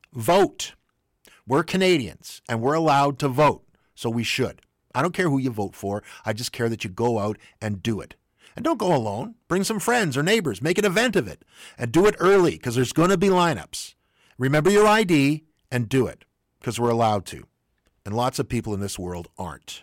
Vote. We're Canadians, and we're allowed to vote, so we should. I don't care who you vote for. I just care that you go out and do it. And don't go alone. Bring some friends or neighbors. Make an event of it. And do it early, because there's going to be lineups. Remember your ID and do it, because we're allowed to. And lots of people in this world aren't.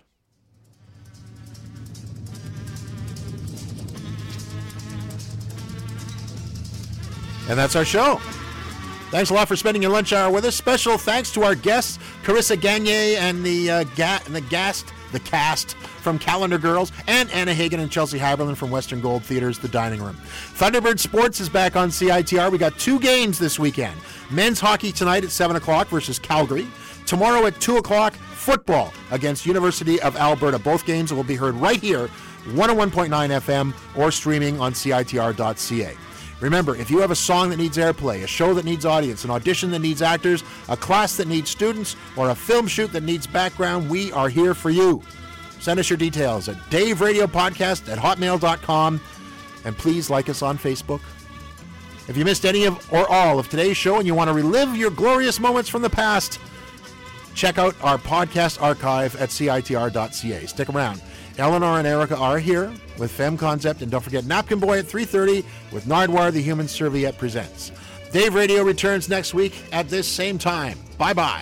And that's our show. Thanks a lot for spending your lunch hour with us. Special thanks to our guests, Carissa Gagne and the cast from Calendar Girls, and Anna Hagen and Chelsea Haberlin from Western Gold Theater's The Dining Room. Thunderbird Sports is back on CITR. We got 2 games this weekend. Men's hockey tonight at 7 o'clock versus Calgary. Tomorrow at 2 o'clock, football against University of Alberta. Both games will be heard right here, 101.9 FM, or streaming on CITR.ca. Remember, if you have a song that needs airplay, a show that needs audience, an audition that needs actors, a class that needs students, or a film shoot that needs background, we are here for you. Send us your details at daveradiopodcast@hotmail.com, and please like us on Facebook. If you missed any of or all of today's show and you want to relive your glorious moments from the past, check out our podcast archive at CITR.ca. Stick around. Eleanor and Erica are here with Femme Concept, and don't forget Napkin Boy at 3:30 with Nardwar the Human Serviette Presents. Dave Radio returns next week at this same time. Bye-bye.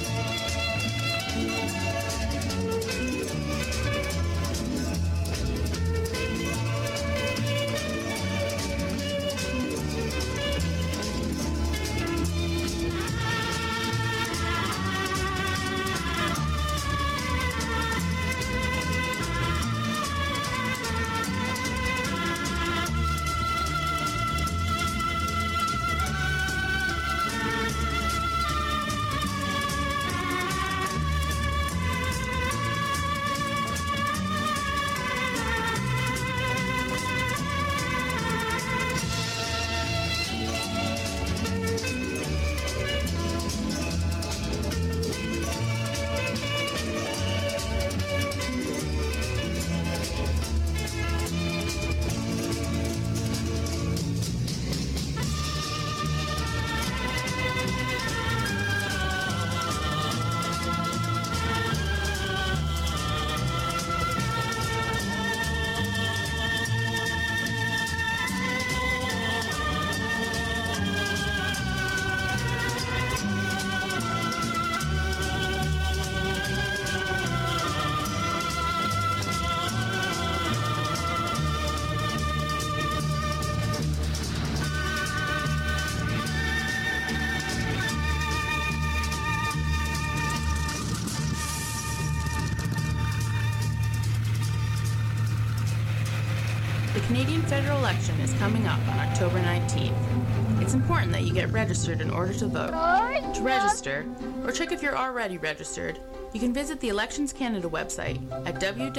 The Canadian federal election is coming up on October 19th. It's important that you get registered in order to vote. To register, or check if you're already registered, you can visit the Elections Canada website at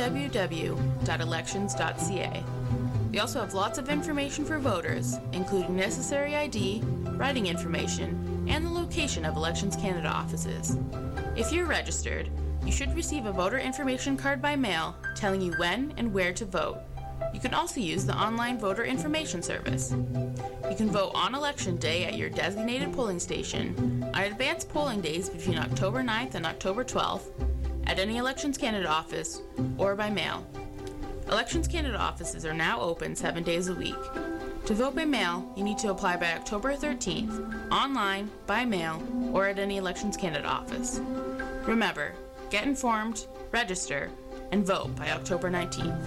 www.elections.ca. We also have lots of information for voters, including necessary ID, writing information, and the location of Elections Canada offices. If you're registered, you should receive a voter information card by mail telling you when and where to vote. You can also use the online voter information service. You can vote on election day at your designated polling station, on advanced polling days between October 9th and October 12th, at any Elections Canada office, or by mail. Elections Canada offices are now open 7 days a week. To vote by mail, you need to apply by October 13th, online, by mail, or at any Elections Canada office. Remember, get informed, register, and vote by October 19th.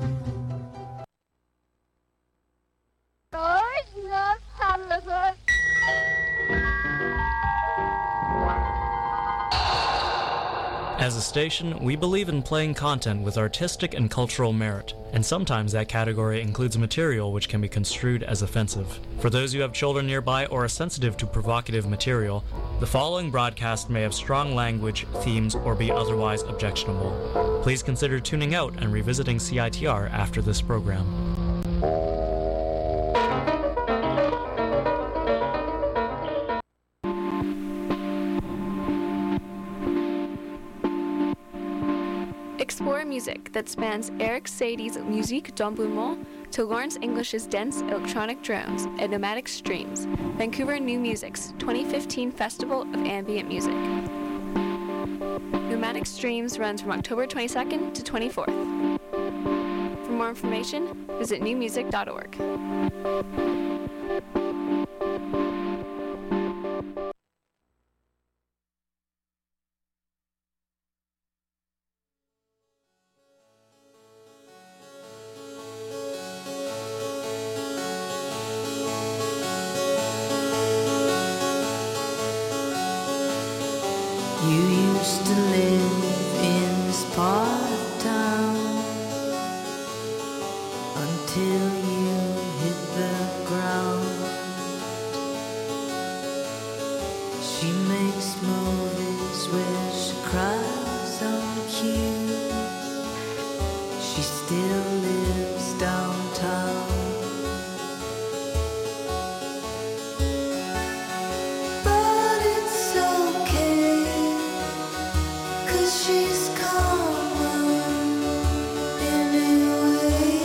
As a station, we believe in playing content with artistic and cultural merit, and sometimes that category includes material which can be construed as offensive. For those who have children nearby or are sensitive to provocative material, the following broadcast may have strong language, themes, or be otherwise objectionable. Please consider tuning out and revisiting CITR after this program. Explore music that spans Eric Sadie's Musique d'Embrumement, to Lawrence English's dense electronic drones and nomadic streams, Vancouver New Music's 2015 Festival of Ambient Music. Nomadic Streams runs from October 22nd to 24th. For more information, visit newmusic.org. You used to live in this part of town until you hit the ground. She makes movies where she cries on cue. She still lives downtown. But it's okay, 'cause she's common anyway.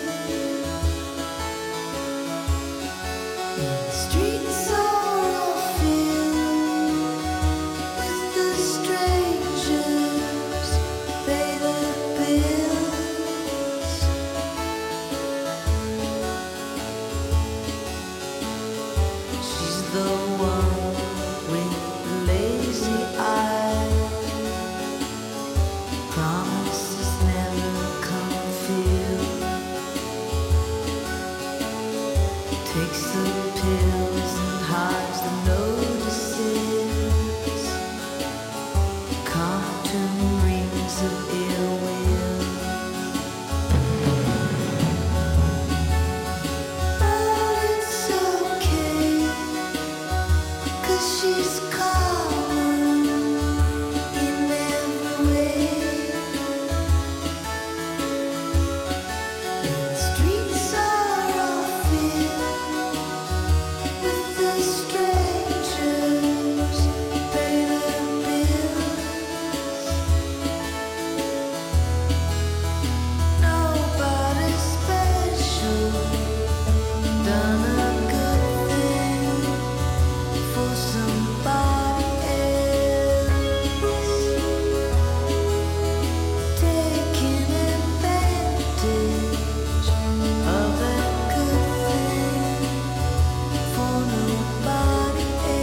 The streets are all filled with the strangers, pay the bills. She's the one with the lazy eye. Promises never come filled. Takes the pills and hides the notices. Cartoon rings of ill will. But it's okay, 'cause she's common in every way. The streets are all filled with the strangers, pay the bills. Nobody special done a good thing for somebody else, taking advantage of that good thing for nobody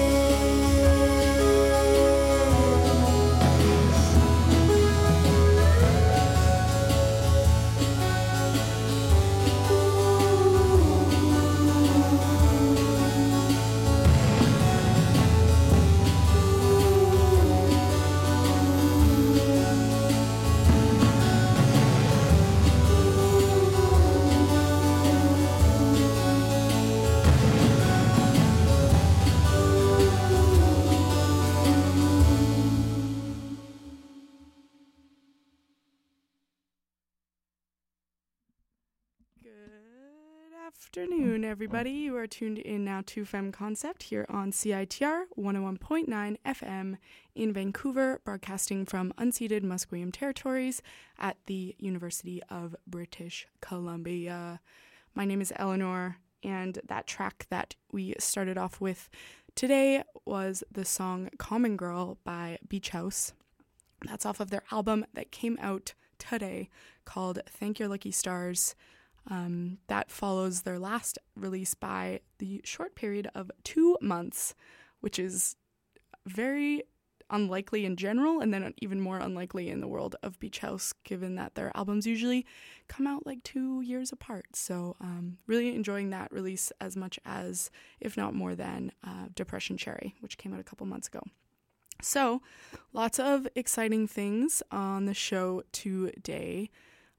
Good afternoon, everybody. You are tuned in now to Femme Concept here on CITR 101.9 FM in Vancouver, broadcasting from unceded Musqueam territories at the University of British Columbia. My name is Eleanor, and that track that we started off with today was the song Common Girl by Beach House. That's off of their album that came out today called Thank Your Lucky Stars. That follows their last release by the short period of 2 months, which is very unlikely in general, and then even more unlikely in the world of Beach House, given that their albums usually come out like 2 years apart. So really enjoying that release as much as, if not more than, Depression Cherry, which came out a couple months ago. So lots of exciting things on the show today.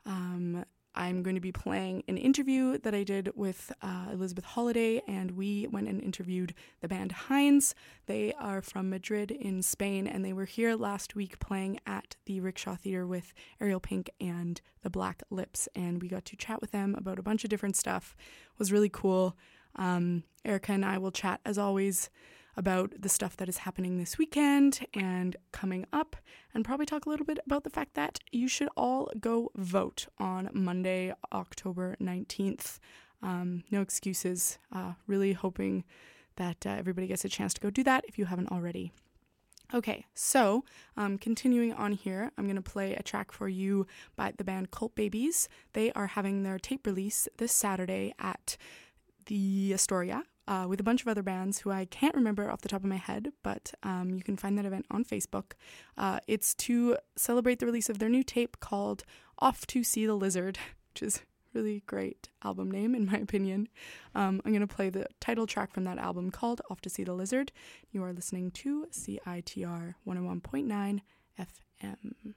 I'm going to be playing an interview that I did with Elizabeth Holiday, and we went and interviewed the band Heinz. They are from Madrid in Spain, and they were here last week playing at the Rickshaw Theatre with Ariel Pink and the Black Lips, and we got to chat with them about a bunch of different stuff. It was really cool. Erica and I will chat, as always, about the stuff that is happening this weekend and coming up, and probably talk a little bit about the fact that you should all go vote on Monday, October 19th. No excuses. Really hoping that everybody gets a chance to go do that if you haven't already. Okay, so continuing on here, I'm going to play a track for you by the band Cult Babies. They are having their tape release this Saturday at the Astoria with a bunch of other bands who I can't remember off the top of my head, but you can find that event on Facebook. It's to celebrate the release of their new tape called Off to See the Lizard, which is really great album name in my opinion. I'm going to play the title track from that album called Off to See the Lizard. You are listening to CITR 101.9 FM.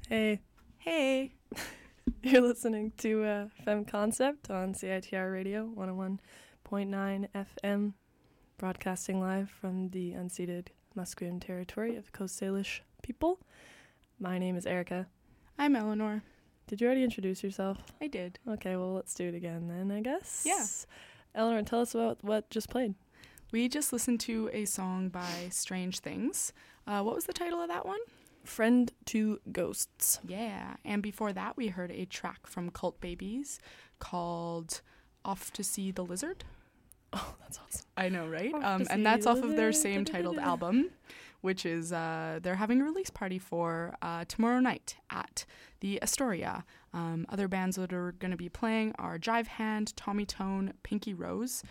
Hey. Hey. You're listening to Femme Concept on CITR Radio 101.9 FM, broadcasting live from the unceded Musqueam territory of the Coast Salish people. My name is Erica. I'm Eleanor. Did you already introduce yourself? I did. Okay, well, let's do it again then, I guess. Yeah. Eleanor, tell us about what just played. We just listened to a song by Strange Things. What was the title of that one? Friend to Ghosts. Yeah. And before that, we heard a track from Cult Babies called Off to See the Lizard. Oh, that's awesome. I know, right? Off to And see that's the off of their lizard. same titled album, which is they're having a release party for tomorrow night at the Astoria. Other bands that are going to be playing are Jive Hand, Tommy Tone, Pinky Rose.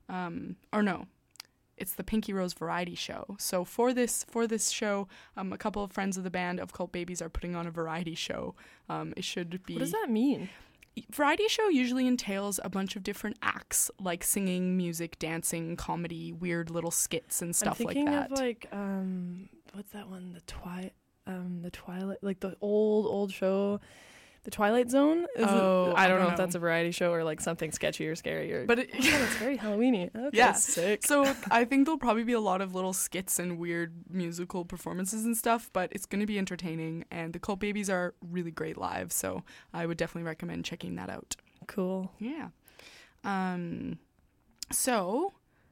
It's the Pinky Rose Variety Show. So for this show, a couple of friends of the band of Cult Babies are putting on a variety show. It should be... What does that mean? Variety show usually entails a bunch of different acts, like singing, music, dancing, comedy, weird little skits and stuff like that. I'm thinking of like what's that one? The Twilight, like the old show, The Twilight Zone. I don't know if that's a variety show or like something sketchy or scary. But it's very Halloweeny. Okay, yeah, sick. So I think there'll probably be a lot of little skits and weird musical performances and stuff, but it's going to be entertaining. And the Cult Babies are really great live, so I would definitely recommend checking that out. Cool. Yeah. So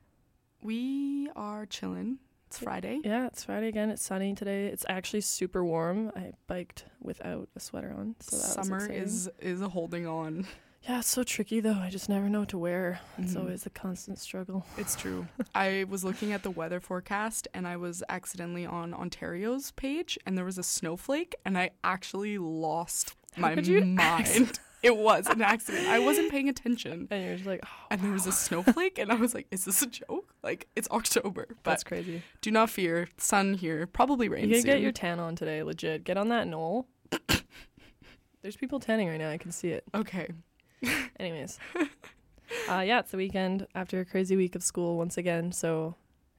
we are chilling. It's Friday. Yeah, it's Friday again. It's sunny today. It's actually super warm. I biked without a sweater on, so that Summer was is holding on. Yeah, it's so tricky though. I just never know what to wear. It's always a constant struggle. It's true. I was looking at the weather forecast and I was accidentally on Ontario's page and there was a snowflake and I actually lost my mind. It was an accident. I wasn't paying attention. And you're just like, oh, and there was a snowflake and I was like, is this a joke? Like, it's October. But that's crazy. Do not fear. Sun here. Probably rain You soon. can get your tan on today, legit. Get on that knoll. There's people tanning right now. I can see it. Okay. Anyways. Yeah, it's the weekend after a crazy week of school once again. So,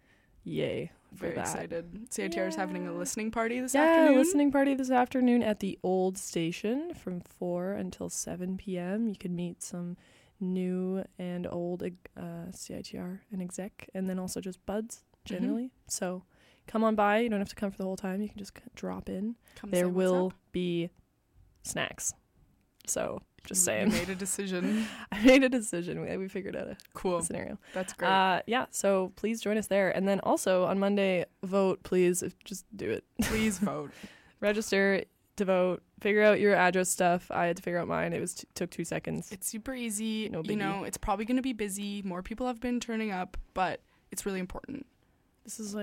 yay. Very that. excited. CITR is having a listening party this Yeah, afternoon. listening party this afternoon at the old station from 4 until 7 p.m. You can meet some new and old CITR and exec, and then also just buds generally. So come on by. You don't have to come for the whole time. You can just drop in. Come there say what's will up. be snacks. So just You saying. made a decision. I made a decision. We figured out a Cool. scenario. That's great. Yeah, so please join us there. And then also on Monday, vote, please. Just do it. Please vote. Register to vote. Figure out your address stuff. I had to figure out mine. It was took 2 seconds. It's super easy. No You biggie. know, it's probably going to be busy. More people have been turning up, but it's really important. This is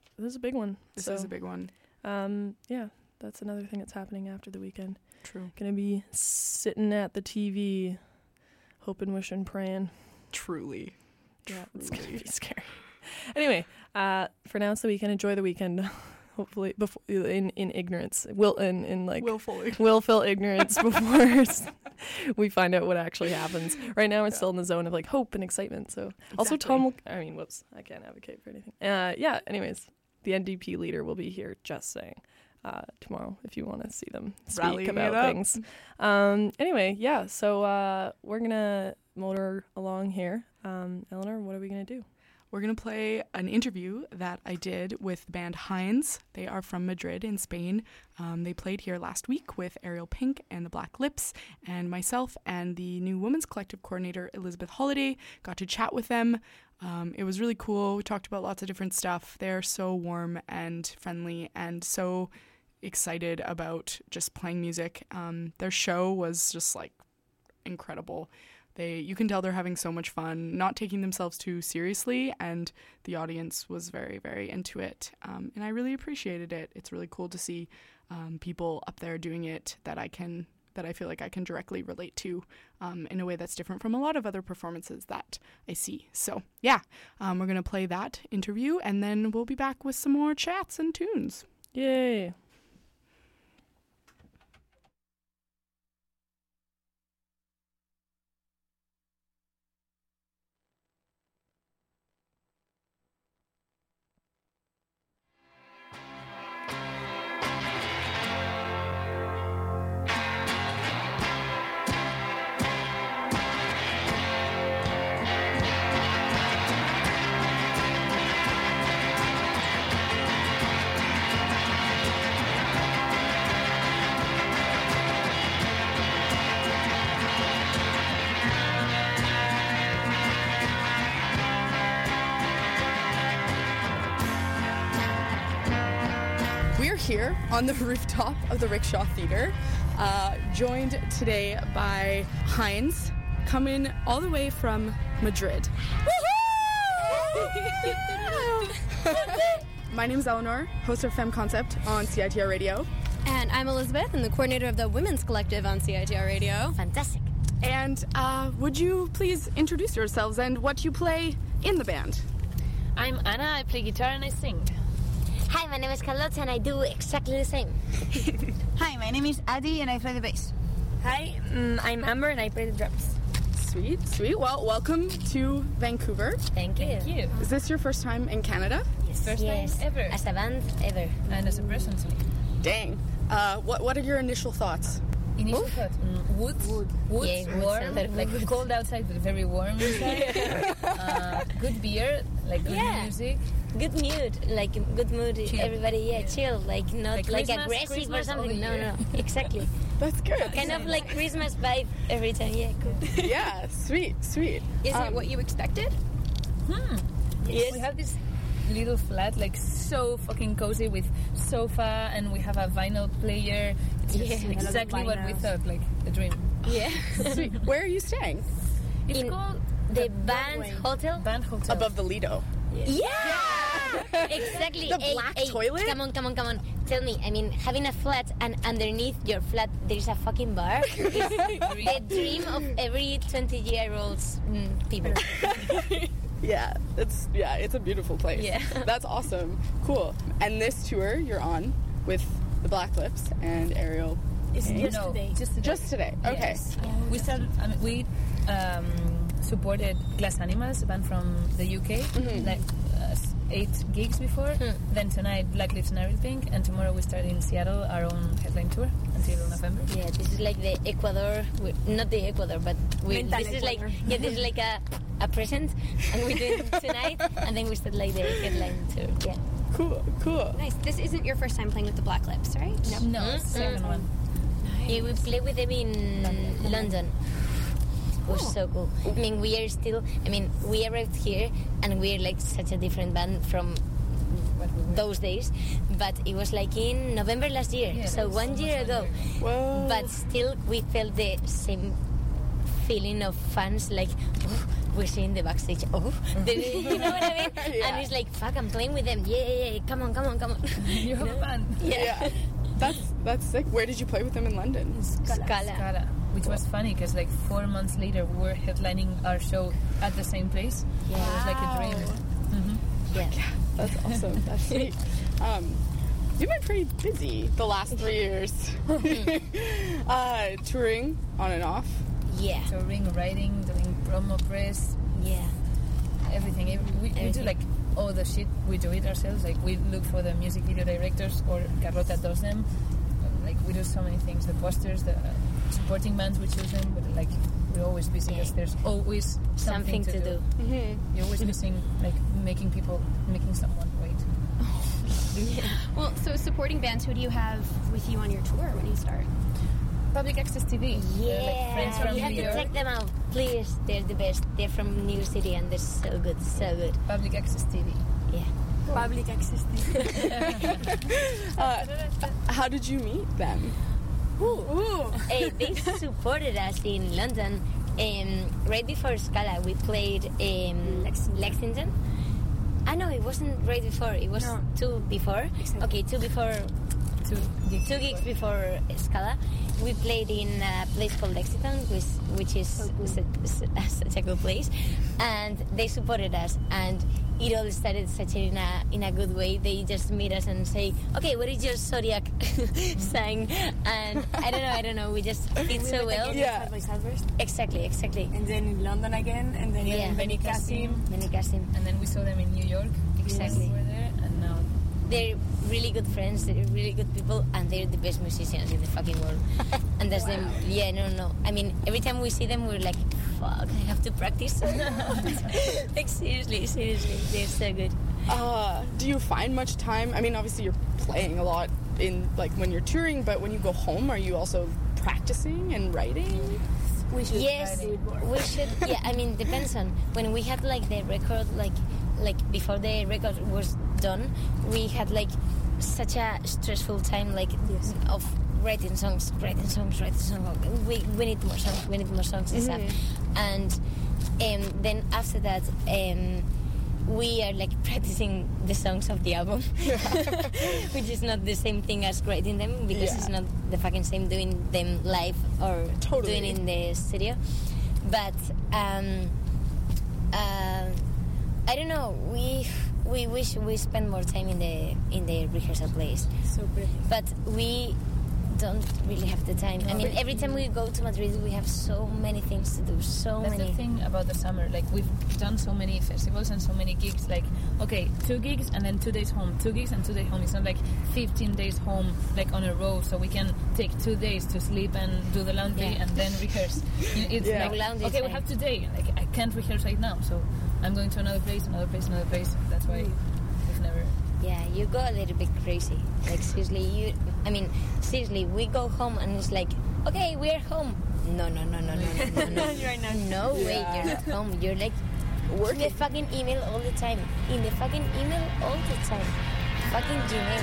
a big one. This So, is a big one. Yeah, that's another thing that's happening after the weekend. True. Gonna be sitting at the TV, hoping, wishing, praying. Truly. Yeah, it's gonna be scary. Anyway, for now it's the weekend. Enjoy the weekend. Hopefully, before in ignorance, Willfully. willful ignorance before we find out what actually happens. Right now, we're still in the zone of like hope and excitement. So, also Tom. Whoops, I can't advocate for anything. Yeah. Anyways, the NDP leader will be here. Just saying. Tomorrow, if you want to see them speak Rallying about it up. things. Anyway, yeah. So we're gonna motor along here. Eleanor, what are we gonna do? We're going to play an interview that I did with the band Heinz. They are from Madrid in Spain. They played here last week with Ariel Pink and the Black Lips, and myself and the new Women's Collective coordinator, Elizabeth Holiday, got to chat with them. It was really cool. We talked about lots of different stuff. They're so warm and friendly and so excited about just playing music. Their show was just like incredible. You can tell they're having so much fun, not taking themselves too seriously, and the audience was very, very into it. And I really appreciated it. It's really cool to see people up there doing it that I feel like I can directly relate to in a way that's different from a lot of other performances that I see. So yeah, we're going to play that interview and then we'll be back with some more chats and tunes. Yay. here on the rooftop of the Rickshaw Theater, joined today by Heinz, coming all the way from Madrid. My name is Eleanor, host of Femme Concept on CITR Radio. And I'm Elizabeth, and the coordinator of the Women's Collective on CITR Radio. Fantastic. And would you please introduce yourselves and what you play in the band? I'm Anna, I play guitar and I sing. Hi, my name is Carlotta and I do exactly the same. Hi, my name is Adi and I play the bass. Hi, I'm Amber and I play the drums. Sweet, sweet. Well, welcome to Vancouver. Thank you. Thank you. Is this your first time in Canada? Yes. First time ever. As a band, ever. And as a person to me. Dang. What are your initial thoughts? Initial thought? Woods, Yeah, warm, like cold outside but very warm inside. Good beer, like good music. Good mood, like good mood. Chill. Everybody, chill, like not like Christmas, aggressive Christmas or something. No, exactly. That's good. Kind of like Christmas vibe every time. Yeah, cool. Yeah, sweet. Is it what you expected? Yes. We have this little flat, like so fucking cozy with sofa, and we have a vinyl player. It's just exactly what we thought, like a dream. Yeah. Sweet. Where are you staying? It's called the Band Hotel. Band Hotel. Above the Lido. Yeah. Exactly. The black toilet? Come on. Tell me, I mean, having a flat and underneath your flat there's a fucking bar is the dream of every 20-year-old's people. Yeah, it's a beautiful place. Yeah. That's awesome. Cool. And this tour you're on with the Black Lips and Ariel. Just today. Okay. Yes. We started. We supported Glass Animals, a band from the UK, like 8 gigs before. Then tonight, Black Lips and Ariel Pink, and tomorrow we start in Seattle our own headline tour until November. Yeah, this is like the Ecuador, not the Ecuador, but this is like a present, and we do it tonight, and then we start like the headline tour. Yeah. Cool. Nice. This isn't your first time playing with the Black Lips, right? No, it's the second one. Nice. Yeah, we played with them in London. It was so cool. I mean, we arrived here and we're like such a different band from those days, but it was like in November last year, so 1 year ago. Whoa. But still we felt the same feeling of fans, like, oh, we're seeing the backstage, you know what I mean? Yeah. And it's like, fuck, I'm playing with them, yeah, come on. You have a band. Yeah. That's sick. Where did you play with them in London? Scala. Which was funny because like 4 months later we were headlining our show at the same place. Yeah. It was like a dream. Yeah. That's awesome. That's sweet. You've been pretty busy the last 3 years. Touring on and off. Yeah. Touring, writing, doing promo press. Yeah. Everything. We do like all the shit. We do it ourselves. Like we look for the music video directors, or Carlota does them. Like we do so many things. The posters, the supporting bands, we choose them. But like we're always busy because there's always something to do. You're always missing, like making someone wait. Well, so supporting bands, who do you have with you on your tour when you start? Public Access TV. Yeah, like friends from you have New to York. check them out, please. They're the best. They're from New York City and they're so good. Public Access TV. Yeah. Public Access How did you meet them? They supported us in London. Right before Scala, we played Lexington. No, it wasn't right before. It was two before. Exactly. Okay, two gigs before Scala. We played in a place called Lexington, which is such a good place, and they supported us. And it all started such in a good way. They just meet us and say, "Okay, what is your zodiac sign?" And I don't know. We just fit so well. Yeah. Side by side first. Exactly. And then in London again, and then in Benicassim. And then we saw them in New York. Exactly. We were there, and now they're really good friends. They're really good people, and they're the best musicians in the fucking world. And that's them. Yeah, no. I mean, every time we see them, we're like, fuck, I have to practice. Like seriously, they're so good. Do you find much time? I mean, obviously you're playing a lot in like when you're touring, but when you go home, are you also practicing and writing? We should. Yes, we should. Yeah, I mean, depends on when we had like the record, like before the record was done, we had like such a stressful time, like of writing songs. We need more songs and stuff. And then after that, we are like practicing the songs of the album, which is not the same thing as writing them, because it's not the fucking same doing them live or doing in the studio. But I don't know. We wish we spend more time in the rehearsal place. So pretty. But we don't really have the time. I mean, every time we go to Madrid, we have so many things to do. That's the thing about the summer. Like, we've done so many festivals and so many gigs. Like, okay, 2 gigs and then 2 days home. 2 gigs and 2 days home. It's not like 15 days home, like on a row. So we can take 2 days to sleep and do the laundry and then rehearse. It's like, okay, we have today. Like, I can't rehearse right now, so I'm going to another place. That's why we've never. Yeah, you go a little bit crazy. Like, seriously, we go home and it's like, okay, we're home. No. Right now. No way, you're not home. You're like working in the fucking email all the time. Fucking Gmail.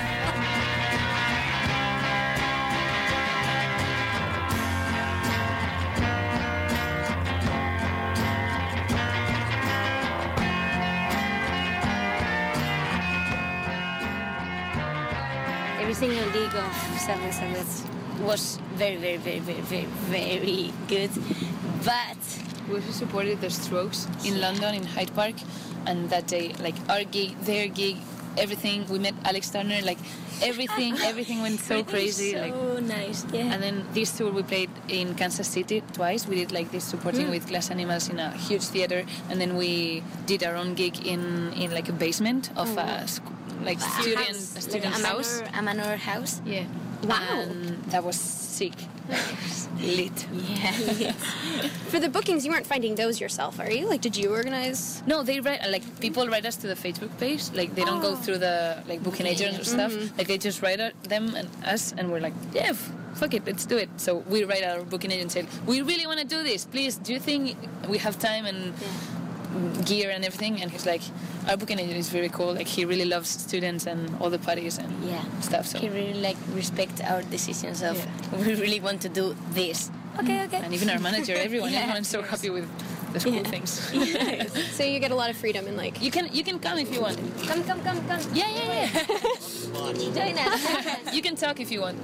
Every single gig of Sadness was very, very, very, very, very, very good. But we also supported the Strokes in London, in Hyde Park, and that day, like, our gig, their gig, everything, we met Alex Turner, like, everything went so crazy. So like, nice, yeah. And then this tour we played in Kansas City twice. We did like this supporting with Glass Animals in a huge theater, and then we did our own gig in like a basement of a student house. A manor house. Yeah. Wow. And that was sick. Lit. Yeah, lit. For the bookings, you weren't finding those yourself, are you? Like, did you organize? No, they write, like, people write us to the Facebook page. Like, they don't go through the, like, booking agents or stuff. Like, they just write them and us, and we're like, yeah, fuck it, let's do it. So we write our booking agent and say, we really want to do this. Please, do you think we have time and gear and everything? And he's like, our booking agent is very cool. Like, he really loves students and all the parties and stuff. So he really like respect our decisions of we really want to do this. Okay. And even our manager, everyone's so happy with the school things. So you get a lot of freedom and like you can come if you want. Come. Yeah. Join us. You can talk if you want.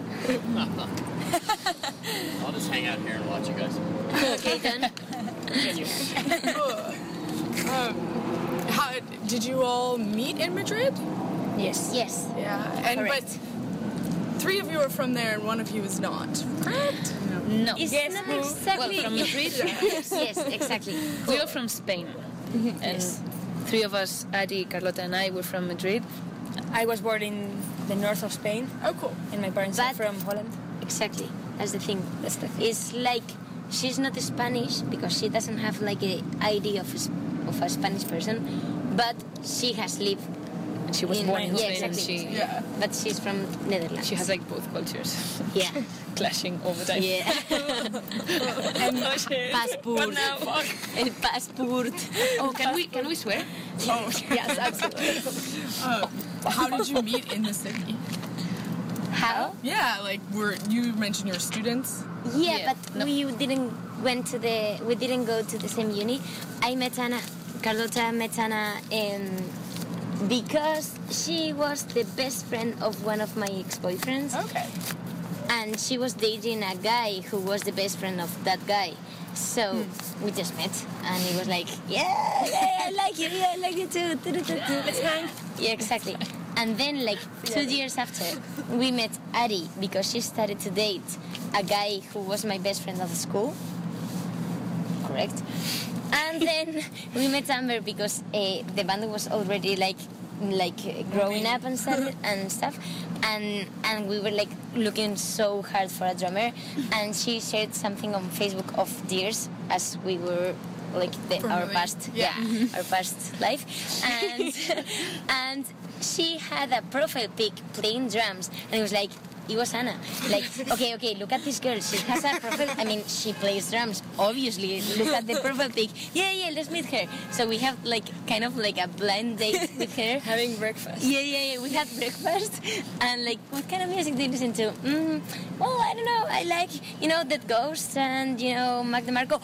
I'll just hang out here and watch you guys. Okay, done. How did you all meet in Madrid? Yes. Yeah, and correct. But 3 of you are from there and 1 of you is not. Correct? No. It's not exactly. Well, from Madrid. Yes, exactly. We are from Spain, and 3 of us, Adi, Carlota, and I, were from Madrid. I was born in the north of Spain. Oh, cool. And my parents are from Holland. Exactly. That's the thing. It's like she's not Spanish because she doesn't have like an ID of a Spanish person, but she has lived. And she was born in Spain, exactly. and but she's from Netherlands. She has like both cultures. Yeah. Clashing all the time. Yeah. And passport. El passport. Oh, can we swear? Oh, yes, absolutely. How did you meet in the city? How? Yeah, like you mentioned your students. Yeah, but we didn't go to the same uni. I met Anna. Carlota met Anna because she was the best friend of one of my ex-boyfriends. Okay. And she was dating a guy who was the best friend of that guy. So we just met, and he was like, yeah, I like you. Yeah, I like you too. Let's hang. Yeah, exactly. And then, like 2 years after, we met Ari because she started to date a guy who was my best friend at the school. Correct. And then we met Amber because the band was already like growing up and stuff, and we were like looking so hard for a drummer, and she shared something on Facebook of Deers as we were like our past our past life, and she had a profile pic playing drums, and it was like, it was Anna. Like, okay, look at this girl. She has a profile. I mean, she plays drums. Obviously, look at the profile pic. Yeah, let's meet her. So we have like kind of like a blind date with her. Having breakfast. Yeah. We had breakfast, and like, what kind of music do you listen to? Well, I don't know. I like, The Ghosts and Mac DeMarco.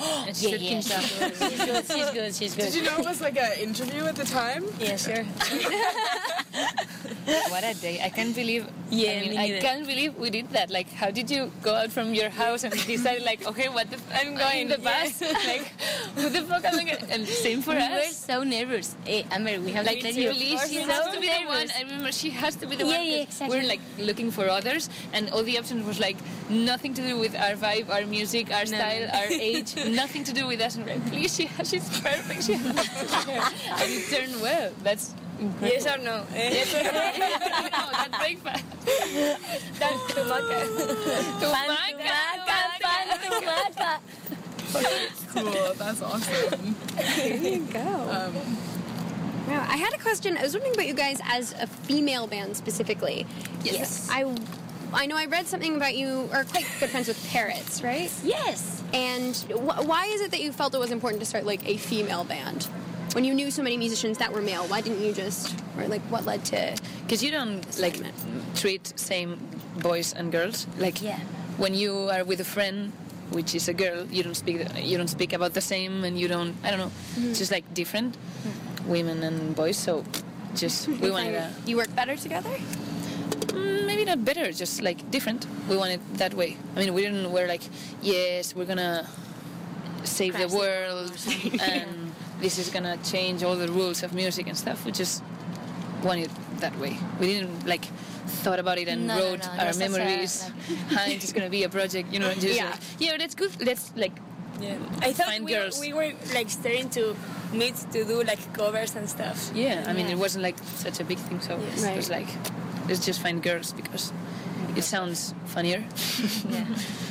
She's good. Did you know it was like an interview at the time? Yeah, sure. What a day! I can't believe. Yeah, I can't believe we did that. Like, how did you go out from your house and decide, like, okay, I'm going the bus? Like, who the fuck am I going? And same for us. We were so nervous. Hey, Amber, we have like, to tell you. She has to be the one. I remember she has to be the one. Yeah, exactly. We're like looking for others, and all the options was like nothing to do with our vibe, our music, our style, our age. Nothing to do with us. And we're like, please, she's perfect. She has to be her. And it turned well. That's incredible. Yes or no? Yes or no? That breakfast. That's tumaca. Tumaca. Cool. That's awesome. There you go. Wow, I had a question. I was wondering about you guys as a female band specifically. Yes. I know I read something about you are quite good friends with Parrots, right? Yes. And why is it that you felt it was important to start like a female band? When you knew so many musicians that were male, why didn't you what led to... Because you don't, treat same boys and girls. When you are with a friend, which is a girl, you don't speak about the same, and you don't, I don't know, it's just, different, women and boys, so just, we wanted to... You work better together? Maybe not better, just, different. We want it that way. I mean, we didn't, we're yes, we're gonna save the world, and... this is gonna change all the rules of music and stuff. We just want it that way. We didn't thought about it and wrote our memories. Heinz is gonna be a project, that's good. Let's I thought find girls. we were starting to meet to do covers and stuff. Yeah, I mean it wasn't such a big thing, so it was let's just find girls because it sounds funnier. Yeah.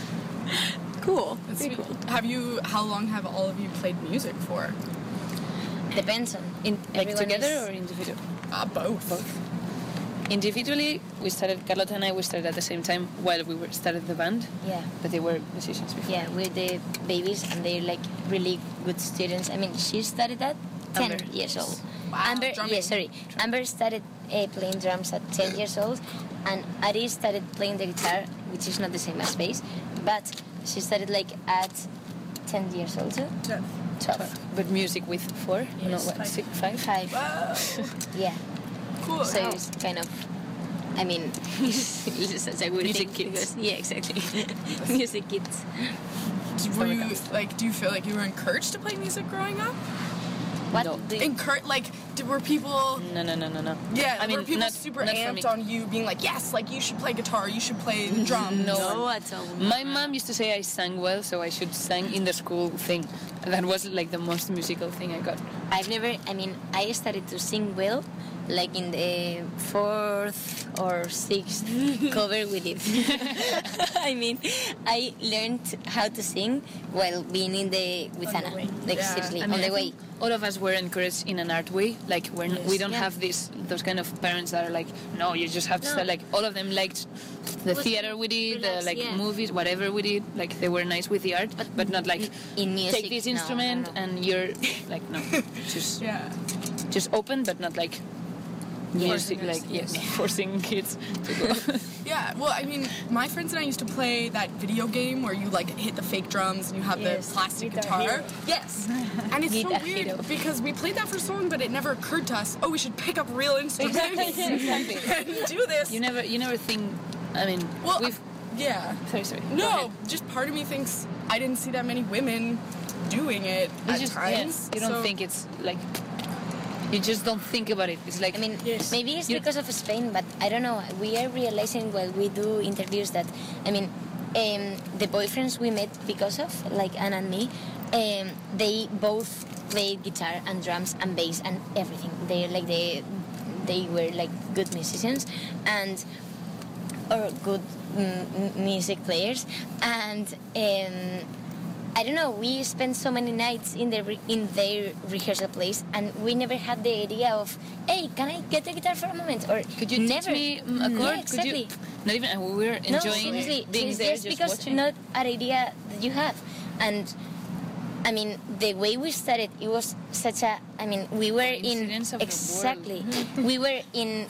Cool. That's cool. How long have all of you played music for? Depends on together or individual? Both. Individually, Carlota and I started at the same time while we started the band. Yeah. But they were musicians before. Yeah, we're the babies and they're really good students. I mean, she started at 10 years old. Wow. Amber started playing drums at 10 years old, and Ari started playing the guitar, which is not the same as bass, but she started at 10 years old too. 12. But music with 4? Yes. No, what, 6, 5? 5. Wow. Yeah. Cool. So it's kind of, I mean, it's such a good music thing. kids. Yeah, exactly. Music kids. Were you do you feel like you were encouraged to play music growing up? What? No. Were people... No. Yeah, I mean, were people not, super not amped on you being yes, you should play guitar, you should play the drums? No, at all. My mom used to say I sang well, so I should sing in the school thing. That was the most musical thing I got. I started to sing well, in the 4th or 6th cover we did. I learned how to sing while being with Anna. Seriously, on the way. All of us were encouraged in an art way. We don't have those kind of parents that are no, you just have to start. All of them liked the theater we did, movies, whatever we did. They were nice with the art, but not in music. Take this instrument and you're no, just open, but not music, forcing kids to go. Yeah, well, my friends and I used to play that video game where you hit the fake drums and you have the plastic guitar. Hero. Yes. And it's so weird because we played that for so long, but it never occurred to us, we should pick up real instruments and do this. You never think, yeah. Sorry. No, just part of me thinks I didn't see that many women doing it at times. You don't think it's you just don't think about it. It's maybe it's because of Spain, but I don't know. We are realizing while we do interviews that, the boyfriends we met because of, Anna and me, they both played guitar and drums and bass and everything. They were good musicians or good music players, and I don't know, we spent so many nights in their rehearsal place, and we never had the idea of, hey, can I get the guitar for a moment? Or could you teach me a chord? Yeah, exactly. Not even, we were enjoying being there, just because watching. Not an idea that you have. And I mean, the way we started, it was such a, I mean, we were in, exactly, we were in,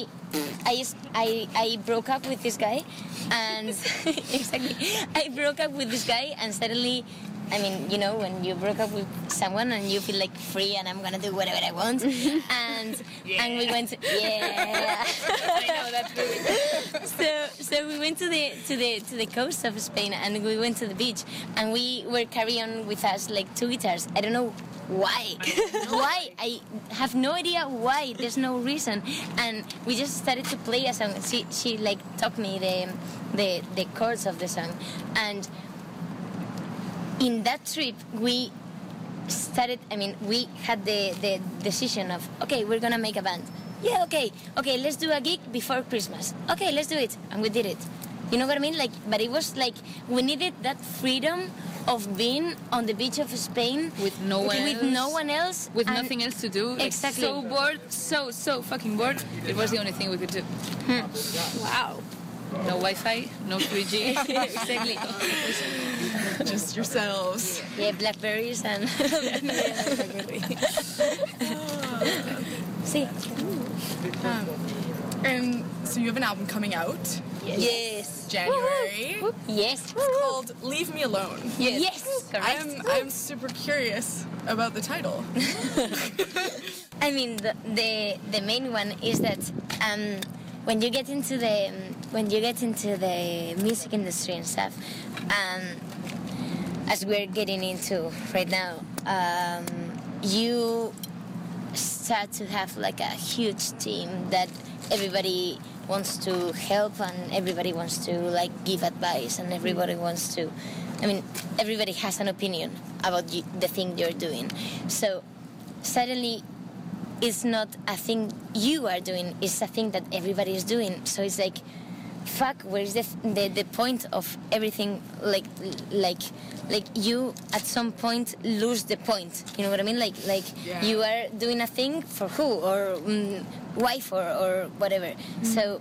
I broke up with this guy, and exactly, I broke up with this guy, and suddenly, I mean, you know, when you broke up with someone and you feel like free and I'm gonna do whatever I want, and we went to, I know that feeling. So we went to the coast of Spain, and we went to the beach, and we were carrying on with us like 2 guitars. I don't know why. Why? I have no idea why. There's no reason. And we just started to play a song. She like taught me the chords of the song. And in that trip, we started, I mean, we had the decision of, okay, we're gonna make a band. Yeah, okay, let's do a gig before Christmas. Okay, let's do it. And we did it. You know what I mean? Like, but it was like, we needed that freedom of being on the beach of Spain with no one else, with nothing else to do. Exactly. Like, so bored, so fucking bored. It was the only thing we could do. Wow. No Wi-Fi, no 3G. Exactly. Just yourselves. Yeah, Blackberries and. See. And so you have an album coming out. Yes. January. Woo-hoo. Yes. It's called Leave Me Alone. Yes. Correct. I'm super curious about the title. I mean, the main one is that when you get into the music industry and stuff, as we're getting into right now, you start to have like a huge team that everybody wants to help, and everybody wants to like give advice, and everybody wants to, I mean, everybody has an opinion about the thing you're doing. So suddenly it's not a thing you are doing, it's a thing that everybody is doing. So it's like, fuck, where is the point of everything? Like you at some point lose the point. You know what I mean? Like you are doing a thing for who, or why for, or whatever. So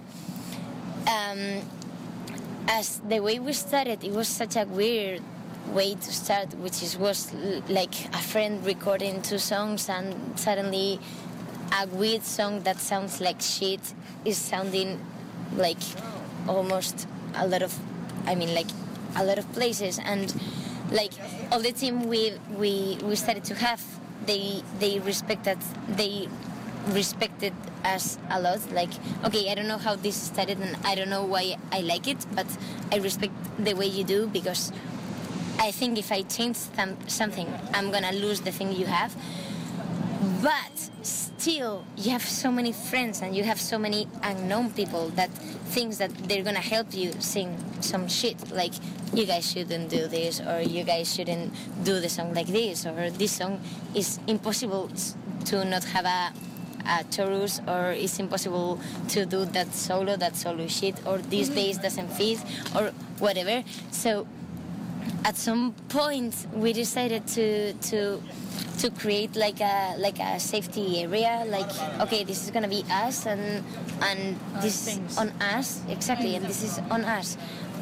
as the way we started, it was such a weird way to start, which was like a friend recording 2 songs, and suddenly a weird song that sounds like shit is sounding like almost a lot of places, and like all the team we started to have, they respected us a lot. Like, okay, I don't know how this started, and I don't know why I like it, but I respect the way you do, because I think if I change something, I'm gonna lose the thing you have. But still, you have so many friends, and you have so many unknown people that thinks that they're gonna help you sing some shit, like, you guys shouldn't do this, or you guys shouldn't do the song like this, or this song is impossible to not have a chorus, or it's impossible to do that solo shit, or this bass doesn't fit, or whatever. So at some point we decided to create like a safety area, like, okay, this is gonna be us, and this is on us, exactly, and this is on us,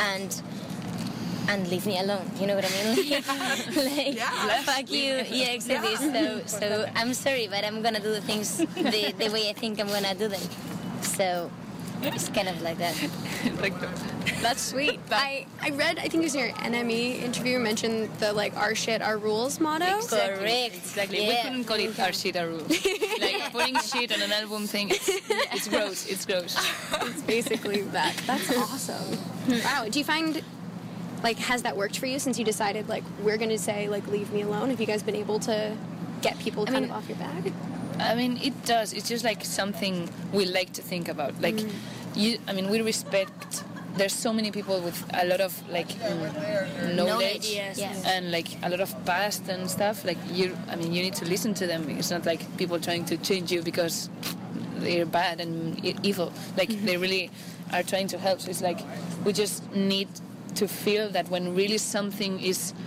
and leave me alone, you know what I mean? Like fuck you, yeah, exactly. So I'm sorry, but I'm gonna do the things the way I think I'm gonna do them. So it's kind of like that. That's sweet. I read, I think it was in your NME interview, mentioned the like our shit, our rules motto. Exactly. Yeah. We couldn't call it our shit, our rules. Like putting shit on an album thing, it's gross. It's gross. It's basically that. That's awesome. Wow. Do you find, like, has that worked for you since you decided, like, we're going to say, like, leave me alone? Have you guys been able to get people kind of off your back? I mean, it does. It's just, like, something we like to think about. Like, we respect... There's so many people with a lot of, like, knowledge and, like, a lot of past and stuff. Like, you need to listen to them. It's not, like, people trying to change you because they're bad and evil. Like, they really are trying to help. So it's, like, we just need to feel that when really something is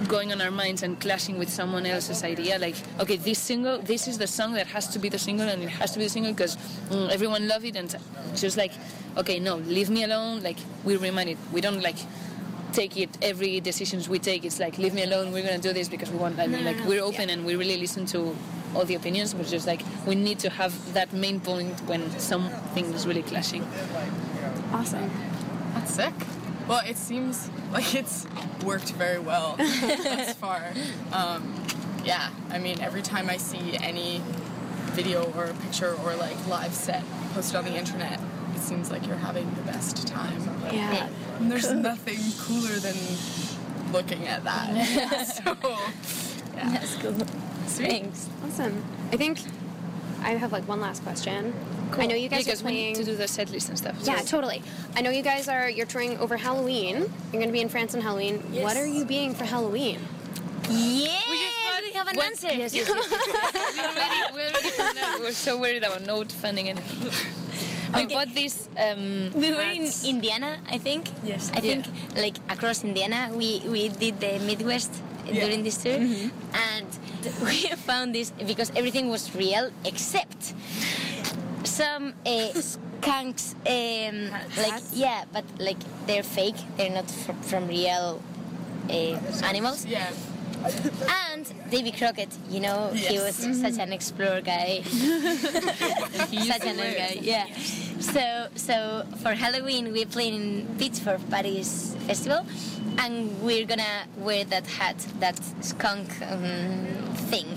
going on our minds and clashing with someone else's idea. Like, okay, this is the song that has to be the single, and it has to be the single because everyone loves it, and just like, okay, no, leave me alone. Like, we remind it. We don't like take it. Every decisions we take, it's like, leave me alone. We're gonna do this because we want. I mean, like, we're open and we really listen to all the opinions, but just like we need to have that main point when something is really clashing. Awesome. That's sick. Well, it seems like it's worked very well thus far. Yeah, I mean, every time I see any video or picture or like live set posted on the internet, it seems like you're having the best time. Yeah. And there's nothing cooler than looking at that. Yeah. So, yeah. That's cool. Sweet. Thanks. Awesome. I think I have like one last question. Cool. I know you guys are we playing need to do the set list and stuff. Yeah, so. totally. I know you're touring over Halloween. You're going to be in France on Halloween. Yes. What are you being for Halloween? Yeah, we have an answer. Yes. we already found out. We were so worried about not finding anything. I bought this. We were in Indiana, I think. Yes. I think like across Indiana, we did the Midwest during this tour, and we found this because everything was real except some skunks. But like they're fake. They're not from real animals. Yeah. And Davy Crockett, you know, he was such an explorer guy. Such a nice guy, yeah. So for Halloween, we're playing in Pittsburgh Paris Festival, and we're gonna wear that hat, that skunk thing,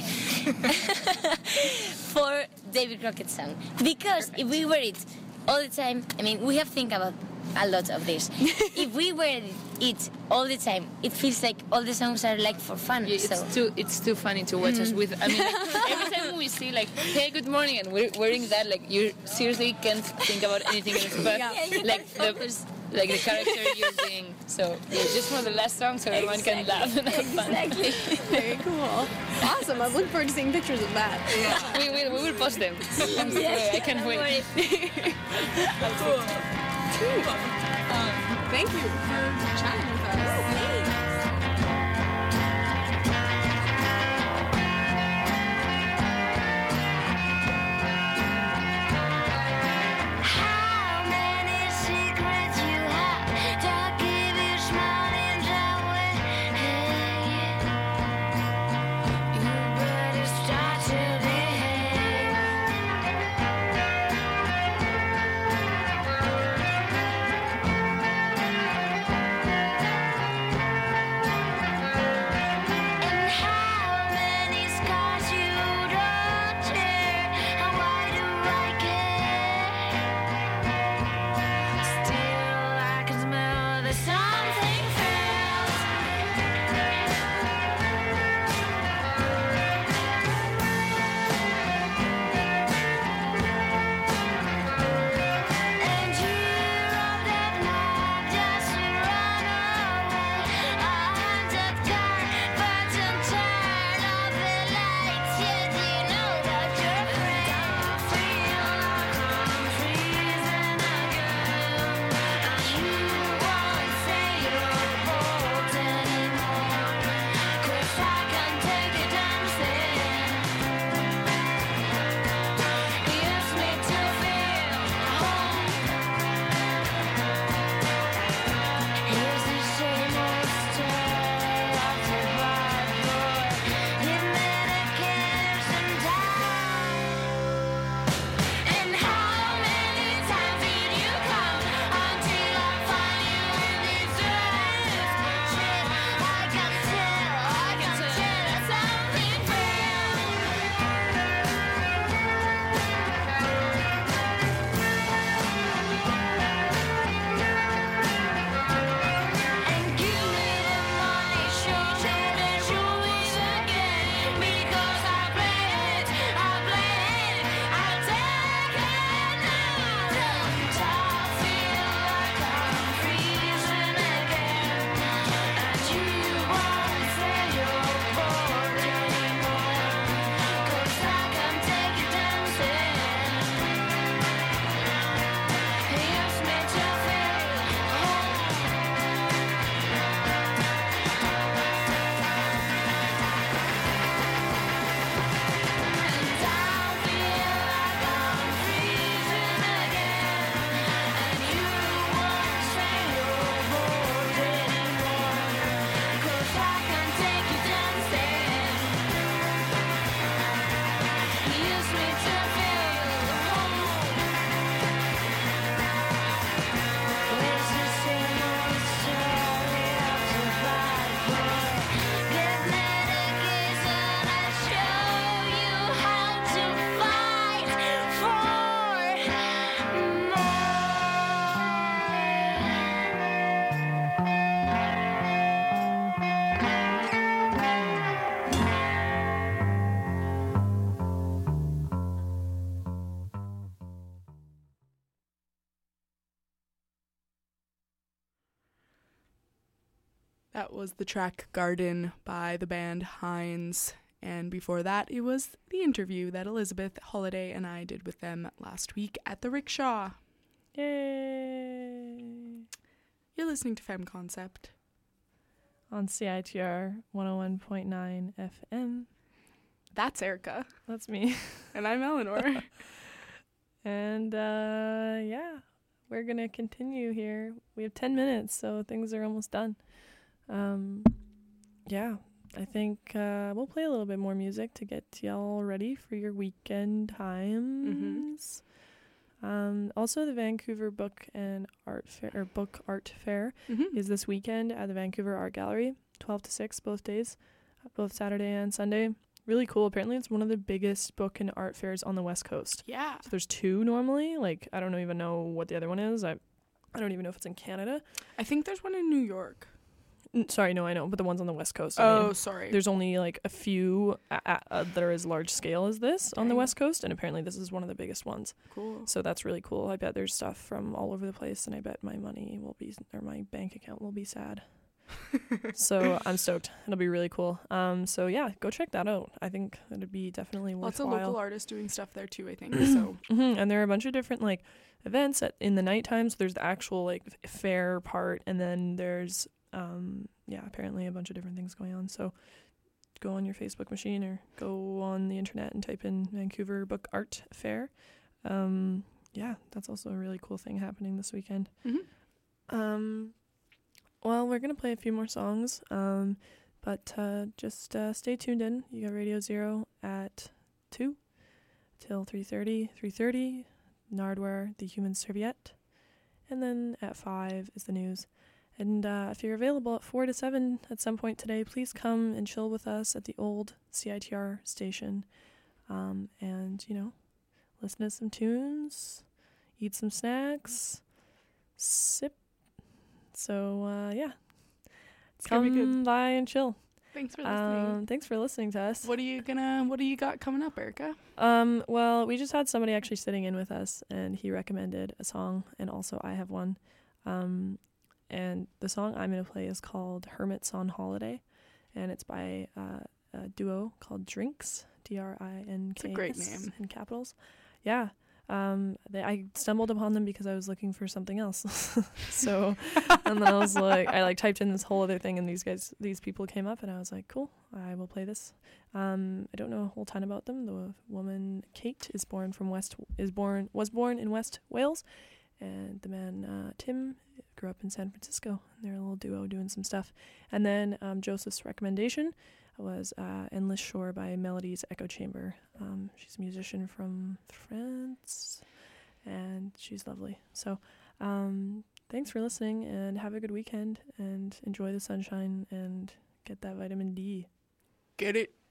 for Davy Crockett's song. Because if we wear it all the time, I mean, we have to think about a lot of this. If we wear it all the time, it feels like all the songs are like for fun. Yeah, it's too funny to watch us with. I mean, like, every time we see like, hey, good morning, and we're wearing that, like, you seriously can't think about anything else but like the character you're being. So just for the last song, so everyone can laugh and have fun. Exactly. Very cool. Awesome. I'm looking forward to seeing pictures of that. Yeah. We will post them. I can't wait. Cool. Thank you for chatting with us. That was the track Garden by the band Heinz, and before that it was the interview that Elizabeth Holiday and I did with them last week at the Rickshaw. Yay! You're listening to Femme Concept on CITR 101.9 FM. That's Erica. That's me. And I'm Eleanor. And yeah, we're going to continue here. We have 10 minutes, so things are almost done. Yeah, I think we'll play a little bit more music to get y'all ready for your weekend times. Also, the Vancouver Book and Art Fair, or Book Art Fair, is this weekend at the Vancouver Art Gallery, 12 to 6 both days, both Saturday and Sunday. Really cool. Apparently, it's one of the biggest book and art fairs on the West Coast. Yeah. So there's two normally. Like, I don't even know what the other one is. I don't even know if it's in Canada. I think there's one in New York. Sorry, no, I know, but the ones on the West Coast. Sorry. There's only like a few that are as large scale as this on the West Coast, and apparently this is one of the biggest ones. Cool. So that's really cool. I bet there's stuff from all over the place, and I bet my money will be, or my bank account will be sad. So I'm stoked. It'll be really cool. So yeah, go check that out. I think it'd be definitely worthwhile. Lots of local artists doing stuff there too, I think. So and there are a bunch of different like events in the nighttime. So there's the actual like fair part, and then there's apparently a bunch of different things going on. So go on your Facebook machine or go on the internet and type in Vancouver Book Art Fair. That's also a really cool thing happening this weekend. Well, we're going to play a few more songs, but just stay tuned in. You got Radio Zero at 2 till 3:30, Nardwuar, The Human Serviette, and then at 5 is the news. And if you're available at 4 to 7 at some point today, please come and chill with us at the old CITR station. And, listen to some tunes, eat some snacks, sip. So, it's gonna be good. Come by and chill. Thanks for listening. Thanks for listening to us. What do you got coming up, Erica? Well, we just had somebody actually sitting in with us, and he recommended a song, and also I have one. And the song I'm going to play is called Hermits on Holiday, and it's by a duo called Drinks, DRINKS. It's a great name. In capitals. Yeah. I stumbled upon them because I was looking for something else. So, and then I was like, I typed in this whole other thing, and these people came up, and I was like, cool, I will play this. I don't know a whole ton about them. The woman Kate was born in West Wales, and the man Tim grew up in San Francisco. They're a little duo doing some stuff. And then Joseph's recommendation was Endless Shore by Melody's Echo Chamber. She's a musician from France, and she's lovely. So thanks for listening, and have a good weekend, and enjoy the sunshine, and get that vitamin D. Get it.